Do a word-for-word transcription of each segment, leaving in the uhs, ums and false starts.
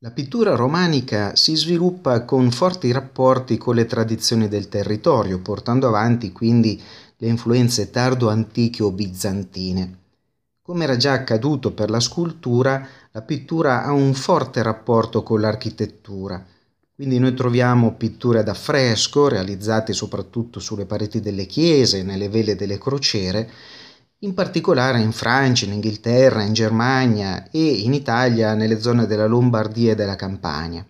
La pittura romanica si sviluppa con forti rapporti con le tradizioni del territorio, portando avanti quindi le influenze tardo-antiche o bizantine. Come era già accaduto per la scultura, la pittura ha un forte rapporto con l'architettura. Quindi noi troviamo pitture ad affresco, realizzate soprattutto sulle pareti delle chiese e nelle vele delle crociere, in particolare in Francia, in Inghilterra, in Germania e in Italia nelle zone della Lombardia e della Campania.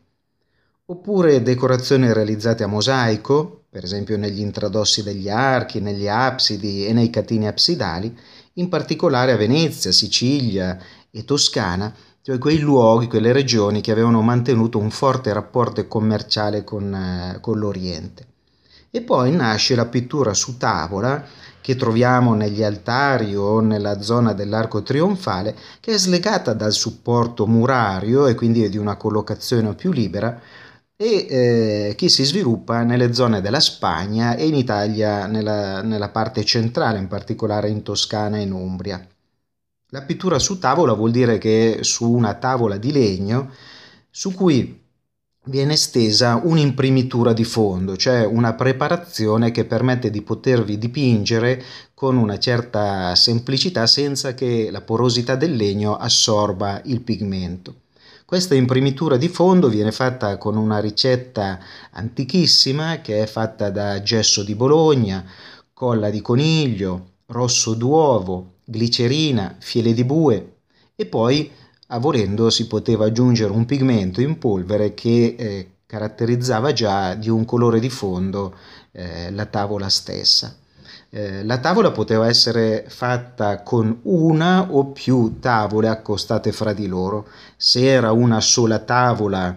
Oppure decorazioni realizzate a mosaico, per esempio negli intradossi degli archi, negli absidi e nei catini absidali, in particolare a Venezia, Sicilia e Toscana, cioè quei luoghi, quelle regioni che avevano mantenuto un forte rapporto commerciale con, eh, con l'Oriente. E poi nasce la pittura su tavola, che troviamo negli altari o nella zona dell'arco trionfale, che è slegata dal supporto murario e quindi è di una collocazione più libera, e eh, che si sviluppa nelle zone della Spagna e in Italia nella, nella parte centrale, in particolare in Toscana e in Umbria. La pittura su tavola vuol dire che è su una tavola di legno su cui viene stesa un'imprimitura di fondo, cioè una preparazione che permette di potervi dipingere con una certa semplicità senza che la porosità del legno assorba il pigmento. Questa imprimitura di fondo viene fatta con una ricetta antichissima che è fatta da gesso di Bologna, colla di coniglio, rosso d'uovo, glicerina, fiele di bue e poi, a volendo, si poteva aggiungere un pigmento in polvere che eh, caratterizzava già di un colore di fondo eh, la tavola stessa. Eh, la tavola poteva essere fatta con una o più tavole accostate fra di loro. Se era una sola tavola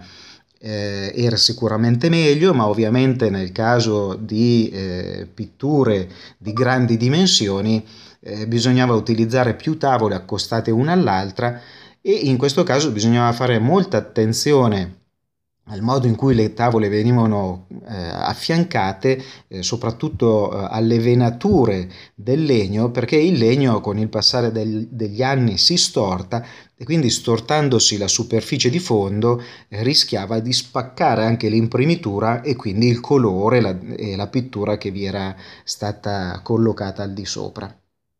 eh, era sicuramente meglio, ma ovviamente nel caso di eh, pitture di grandi dimensioni eh, bisognava utilizzare più tavole accostate una all'altra e in questo caso bisognava fare molta attenzione al modo in cui le tavole venivano eh, affiancate, eh, soprattutto eh, alle venature del legno, perché il legno con il passare del, degli anni si storta e quindi stortandosi la superficie di fondo eh, rischiava di spaccare anche l'imprimitura e quindi il colore la, e la pittura che vi era stata collocata al di sopra.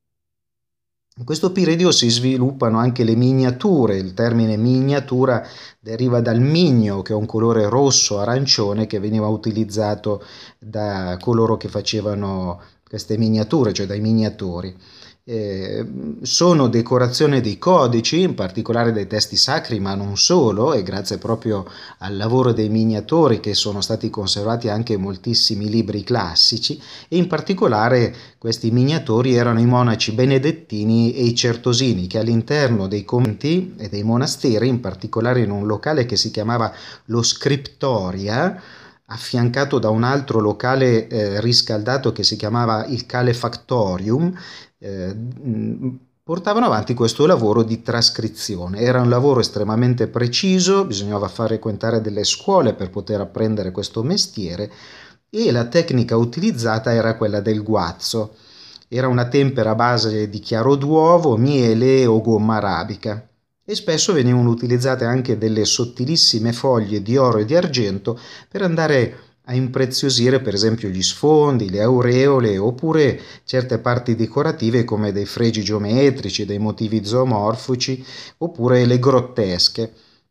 In questo periodo si sviluppano anche le miniature. Il termine miniatura deriva dal migno, che è un colore rosso-arancione che veniva utilizzato da coloro che facevano queste miniature, cioè dai miniatori. Eh, sono decorazione dei codici, in particolare dei testi sacri, ma non solo, e grazie proprio al lavoro dei miniatori che sono stati conservati anche moltissimi libri classici, e in particolare questi miniatori erano i monaci benedettini e i certosini che all'interno dei conventi e dei monasteri, in particolare in un locale che si chiamava lo Scriptoria, affiancato da un altro locale eh, riscaldato che si chiamava il Calefactorium, eh, portavano avanti questo lavoro di trascrizione. Era un lavoro estremamente preciso, bisognava far frequentare delle scuole per poter apprendere questo mestiere e la tecnica utilizzata era quella del guazzo. Era una tempera a base di chiaro d'uovo, miele o gomma arabica e spesso venivano utilizzate anche delle sottilissime foglie di oro e di argento per andare a impreziosire per esempio gli sfondi, le aureole oppure certe parti decorative come dei fregi geometrici, dei motivi zoomorfici oppure le grottesche.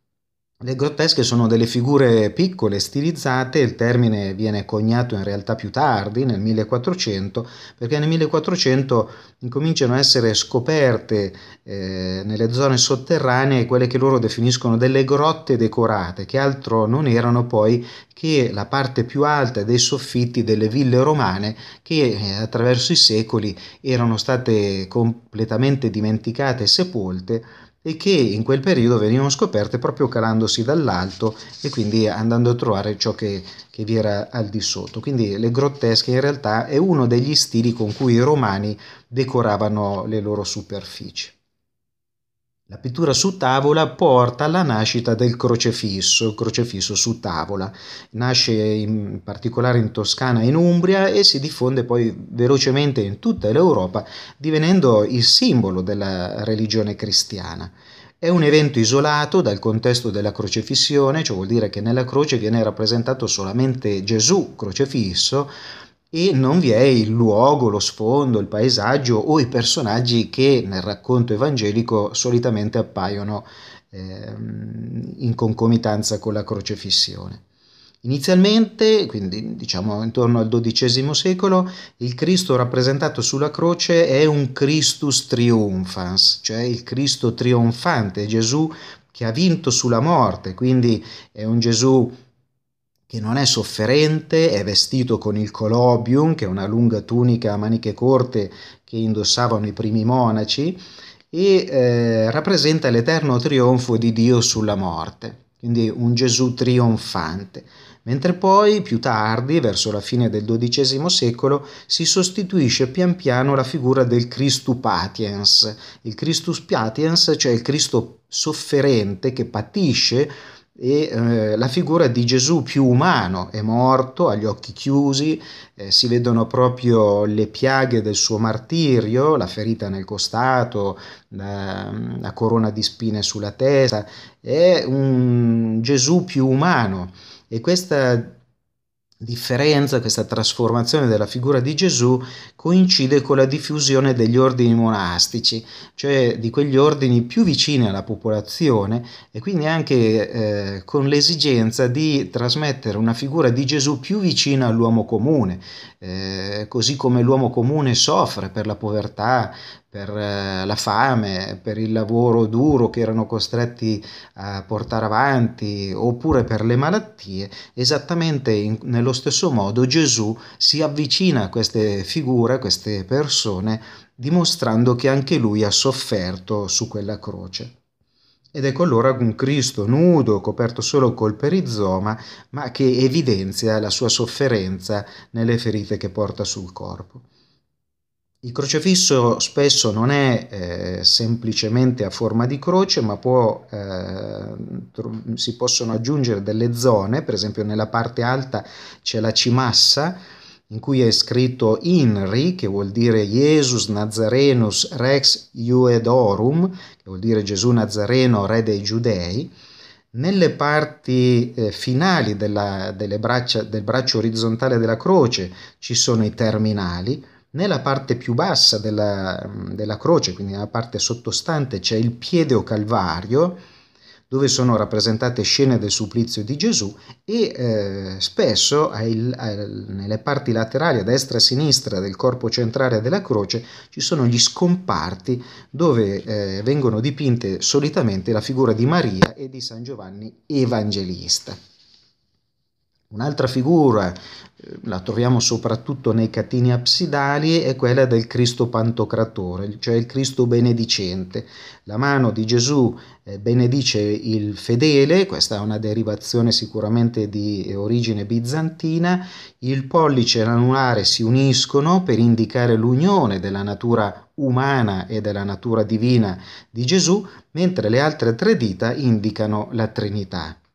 Le grottesche sono delle figure piccole, stilizzate, il termine viene coniato in realtà più tardi, nel millequattrocento, perché nel millequattrocento incominciano a essere scoperte eh, nelle zone sotterranee quelle che loro definiscono delle grotte decorate, che altro non erano poi che la parte più alta dei soffitti delle ville romane che eh, attraverso i secoli erano state completamente dimenticate e sepolte e che in quel periodo venivano scoperte proprio calandosi dall'alto e quindi andando a trovare ciò che, che vi era al di sotto. Quindi le grottesche in realtà è uno degli stili con cui i romani decoravano le loro superfici. La pittura su tavola porta alla nascita del crocefisso, il crocefisso su tavola. Nasce in particolare in Toscana e in Umbria e si diffonde poi velocemente in tutta l'Europa, divenendo il simbolo della religione cristiana. È un evento isolato dal contesto della crocefissione, cioè vuol dire che nella croce viene rappresentato solamente Gesù crocifisso e non vi è il luogo, lo sfondo, il paesaggio o i personaggi che nel racconto evangelico solitamente appaiono ehm, in concomitanza con la crocefissione. Inizialmente, quindi diciamo intorno al dodicesimo secolo, il Cristo rappresentato sulla croce è un Christus triumphans, cioè il Cristo trionfante, Gesù che ha vinto sulla morte, quindi è un Gesù che non è sofferente, è vestito con il colobium, che è una lunga tunica a maniche corte che indossavano i primi monaci, e eh, rappresenta l'eterno trionfo di Dio sulla morte, quindi un Gesù trionfante. Mentre poi, più tardi, verso la fine del dodicesimo secolo, si sostituisce pian piano la figura del Christus patiens. Il Christus patiens, cioè il Cristo sofferente che patisce, e eh, la figura di Gesù più umano, è morto, ha gli occhi chiusi, eh, si vedono proprio le piaghe del suo martirio, la ferita nel costato, la, la corona di spine sulla testa, è un Gesù più umano. E questa differenza, questa trasformazione della figura di Gesù coincide con la diffusione degli ordini monastici, cioè di quegli ordini più vicini alla popolazione e quindi anche eh, con l'esigenza di trasmettere una figura di Gesù più vicina all'uomo comune, eh, così come l'uomo comune soffre per la povertà, per eh, la fame, per il lavoro duro che erano costretti a portare avanti, oppure per le malattie. Esattamente in, nello stesso modo Gesù si avvicina a queste figure, a queste persone, dimostrando che anche lui ha sofferto su quella croce. Ed ecco allora un Cristo nudo, coperto solo col perizoma, ma che evidenzia la sua sofferenza nelle ferite che porta sul corpo. Il crocefisso spesso non è eh, semplicemente a forma di croce, ma può, eh, si possono aggiungere delle zone, per esempio nella parte alta c'è la cimassa, in cui è scritto INRI, che vuol dire Jesus Nazarenus Rex Iudeorum, che vuol dire Gesù Nazareno, re dei Giudei. Nelle parti eh, finali della, delle braccia, del braccio orizzontale della croce ci sono i terminali. Nella parte più bassa della, della croce, quindi nella parte sottostante, c'è il piede o calvario, dove sono rappresentate scene del supplizio di Gesù e eh, spesso ai, ai, nelle parti laterali a destra e a sinistra del corpo centrale della croce ci sono gli scomparti dove eh, vengono dipinte solitamente la figura di Maria e di San Giovanni Evangelista. Un'altra figura, la troviamo soprattutto nei catini absidali, è quella del Cristo Pantocratore, cioè il Cristo benedicente. La mano di Gesù benedice il fedele, questa è una derivazione sicuramente di origine bizantina, il pollice e l'anulare si uniscono per indicare l'unione della natura umana e della natura divina di Gesù, mentre le altre tre dita indicano la Trinità.